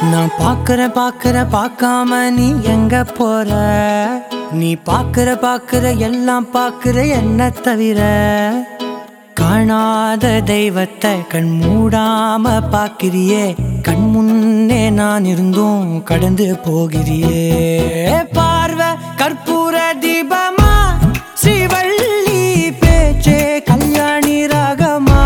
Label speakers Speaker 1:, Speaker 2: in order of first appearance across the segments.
Speaker 1: நான் பார்க்காம நீ எங்க போற? நீ பார்க்கிற எல்லாம் பார்க்கிற என்ன தவிர. காணாத தெய்வத்தை கண் மூடாம பார்க்கிறியே, கண் முன்னே நான் இருந்தும் கடந்து போகிறியே. பார்வை கற்பூர தீபமா, ஸ்ரீவள்ளி பேச்சே கல்யாணி ராகமா.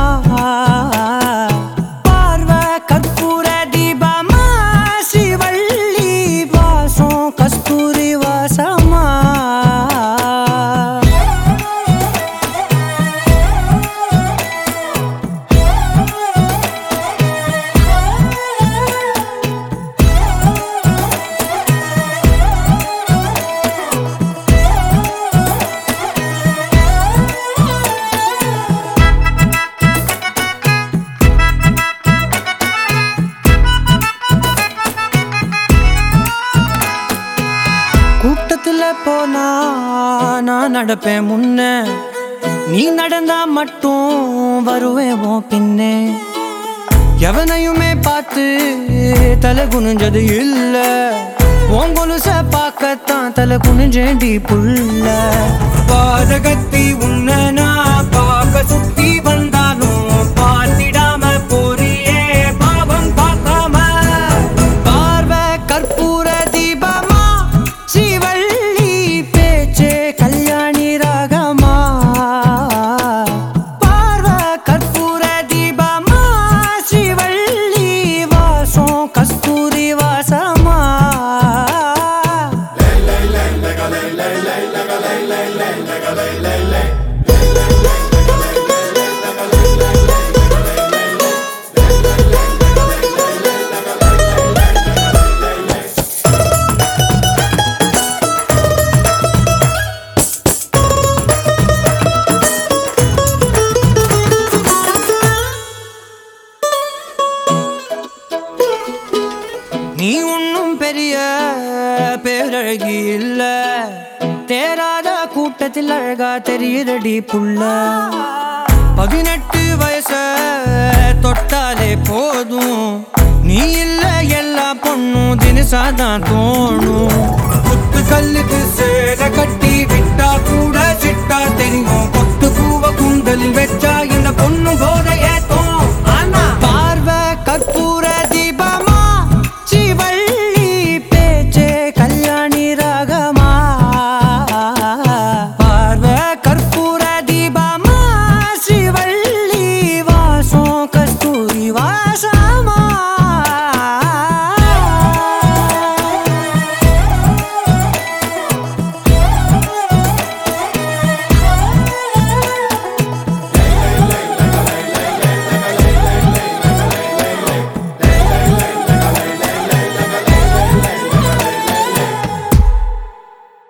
Speaker 1: பார்வை கற்பூர தீபமா, ஸ்ரீவள்ளி வாசம் கஸ்தூரி வாசமா. கூட்டத்துல போனா நான் நடப்பேன் முன்ன, நீ நடந்தா மட்டும் வருவேன் உன் பின்னே. எவனையுமே பார்த்து தலை குனிஞ்சது இல்ல, உன் கொலுச பார்க்கத்தான் தலை குனிஞ்சேண்டி புள்ள. பாதகத்தி உன்ன நான் பார்க்க சுத்தி வந்தாலும் பார்த்திடாம போறியே பாவம் பார்க்காம. பார்வை கற்பூர தீபமா, ஸ்ரீவள்ளி பேச்சே கல்யாணி ராகமா. பார்வை கற்பூர தீபமா, ஸ்ரீவள்ளி வாசம் கஸ்தூரி வாசமா. நீ ஒன்னும் பெரிய பேரழகி இல்ல, தேராத கூட்டத்தில் அழகா தெரியுதடி புள்ள. 18 வயச தொட்டாலே போதும், நீ இல்ல எல்லா பொண்ணும் தினசாதான் தோணும். குத்து கல்லுக்கு சேர கட்டி விட்டா கூட சிட்டா தெரியும்.